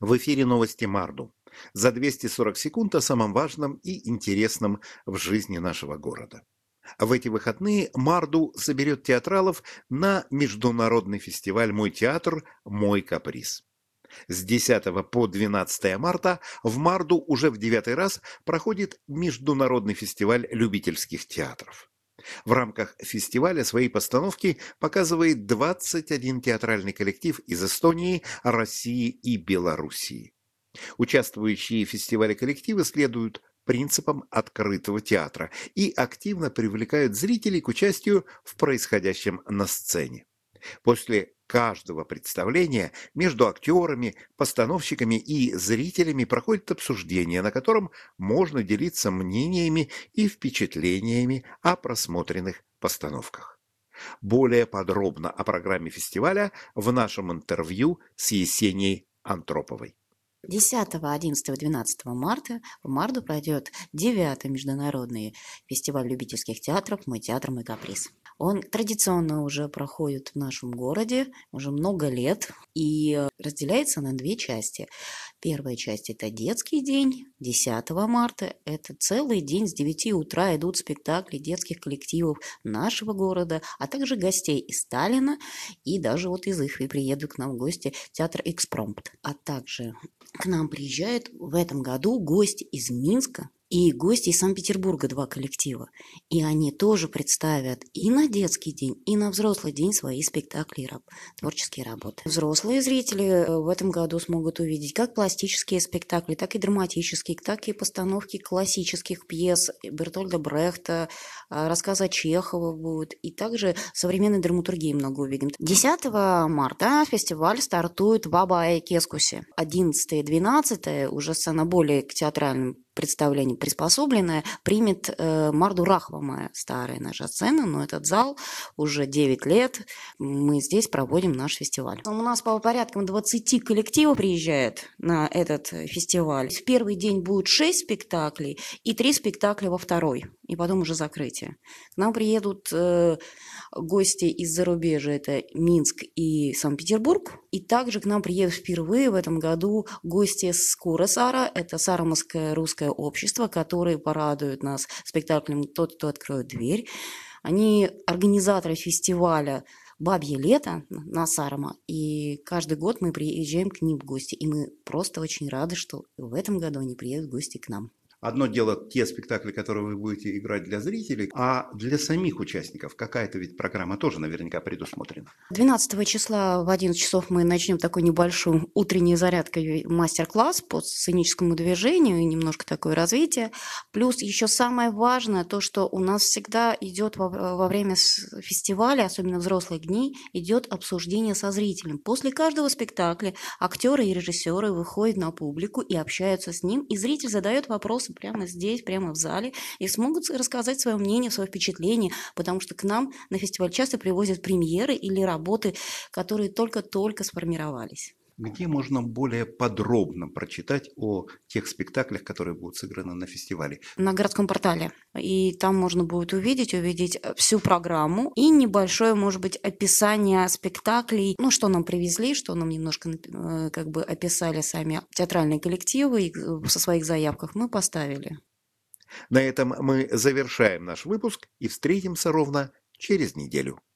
В эфире новости Марду. За 240 секунд о самом важном и интересном в жизни нашего города. В эти выходные Марду соберет театралов на международный фестиваль «Мой театр. Мой каприз». С 10 по 12 марта в Марду уже в девятый раз проходит международный фестиваль любительских театров. В рамках фестиваля свои постановки показывает 21 театральный коллектив из Эстонии, России и Белоруссии. Участвующие в фестивале коллективы следуют принципам открытого театра и активно привлекают зрителей к участию в происходящем на сцене. После каждого представления между актерами, постановщиками и зрителями проходит обсуждение, на котором можно делиться мнениями и впечатлениями о просмотренных постановках. Более подробно о программе фестиваля в нашем интервью с Есенией Антроповой. 10, 11, 12 марта в Марду пройдет 9-й международный фестиваль любительских театров «Мой театр. Мой каприз». Он традиционно уже проходит в нашем городе уже много лет и разделяется на две части. Первая часть – это детский день, 10 марта. Это целый день с 9 утра идут спектакли детских коллективов нашего города, а также гостей из Сталина и даже вот из Ихвы приедут к нам в гости театр «Экспромт». А также к нам приезжают в этом году гости из Минска и гости из Санкт-Петербурга, два коллектива. И они тоже представят и на детский день, и на взрослый день свои спектакли и творческие работы. Взрослые зрители в этом году смогут увидеть как пластические спектакли, так и драматические, так и постановки классических пьес Бертольда Брехта, рассказа Чехова будут, и также современной драматургии много увидим. 10 марта фестиваль стартует в Абае-Кескусе. 11 и 12 уже сцена более к театральным представлением приспособленная, примет Марду Рахвамая, старая наша сцена, но этот зал уже 9 лет, мы здесь проводим наш фестиваль. У нас по порядкам 20 коллективов приезжает на этот фестиваль. В первый день будет 6 спектаклей и 3 спектакля во второй, и потом уже закрытие. К нам приедут гости из зарубежья, это Минск и Санкт-Петербург, и также к нам приедут впервые в этом году гости с Курасара, это Сарамовское русское общество, которые порадуют нас спектаклем «Тот, кто откроет дверь». Они организаторы фестиваля «Бабье лето» на Сарама, и каждый год мы приезжаем к ним в гости, и мы просто очень рады, что в этом году они приедут в гости к нам. Одно дело те спектакли, которые вы будете играть для зрителей, а для самих участников какая-то ведь программа тоже наверняка предусмотрена. 12 числа в 11 часов мы начнем такой небольшой утренней зарядкой мастер-класс по сценическому движению и немножко такое развитие. Плюс еще самое важное, то, что у нас всегда идет во время фестиваля, особенно взрослых дней, идет обсуждение со зрителем. После каждого спектакля актеры и режиссеры выходят на публику и общаются с ним, и зритель задает вопросы прямо здесь, прямо в зале, и смогут рассказать свое мнение, свое впечатление, потому что к нам на фестиваль часто привозят премьеры или работы, которые только-только сформировались. Где можно более подробно прочитать о тех спектаклях, которые будут сыграны на фестивале? На городском портале. И там можно будет увидеть всю программу и небольшое, может быть, описание спектаклей, ну, что нам привезли, что нам немножко как бы описали сами театральные коллективы, и со своих заявках мы поставили. На этом мы завершаем наш выпуск и встретимся ровно через неделю.